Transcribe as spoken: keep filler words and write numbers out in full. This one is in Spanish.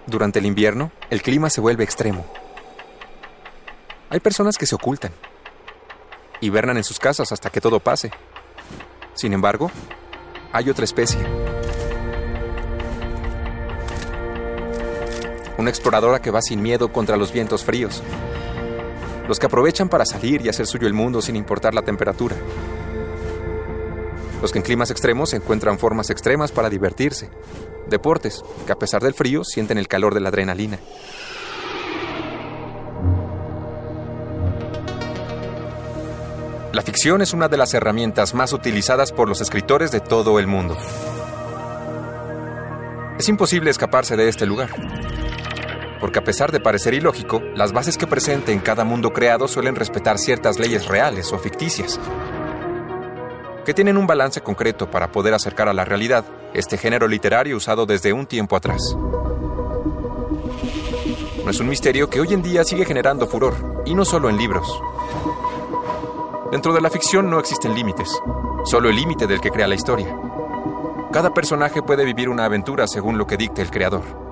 Durante el invierno, el clima se vuelve extremo. Hay personas que se ocultan, hibernan en sus casas hasta que todo pase. Sin embargo, hay otra especie. Una exploradora que va sin miedo contra los vientos fríos. Los que aprovechan para salir y hacer suyo el mundo sin importar la temperatura. Los que en climas extremos encuentran formas extremas para divertirse. Deportes que a pesar del frío sienten el calor de la adrenalina. La ficción es una de las herramientas más utilizadas por los escritores de todo el mundo. Es imposible escaparse de este lugar. Porque a pesar de parecer ilógico, las bases que presenta en cada mundo creado suelen respetar ciertas leyes reales o ficticias, que tienen un balance concreto para poder acercar a la realidad este género literario usado desde un tiempo atrás. No es un misterio que hoy en día sigue generando furor, y no solo en libros. Dentro de la ficción no existen límites, solo el límite del que crea la historia. Cada personaje puede vivir una aventura según lo que dicte el creador.